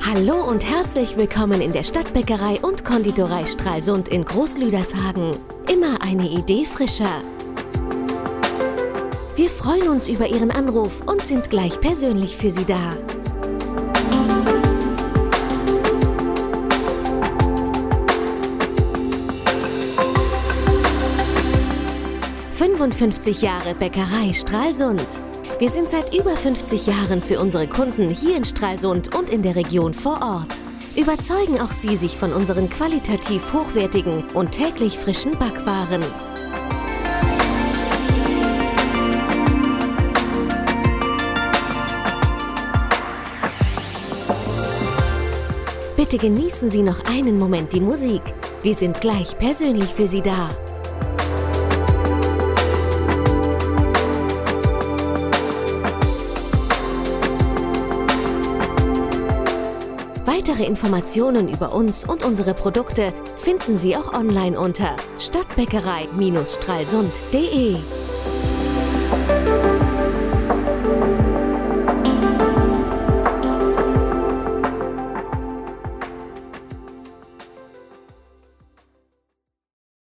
Hallo und herzlich willkommen in der Stadtbäckerei und Konditorei Stralsund in Großlüdershagen. Immer eine Idee frischer. Wir freuen uns über Ihren Anruf und sind gleich persönlich für Sie da. »55 Jahre Bäckerei Stralsund«. Wir sind seit über 50 Jahren für unsere Kunden hier in Stralsund und in der Region vor Ort. Überzeugen auch Sie sich von unseren qualitativ hochwertigen und täglich frischen Backwaren. Bitte genießen Sie noch einen Moment die Musik. Wir sind gleich persönlich für Sie da. Weitere Informationen über uns und unsere Produkte finden Sie auch online unter stadtbäckerei-stralsund.de.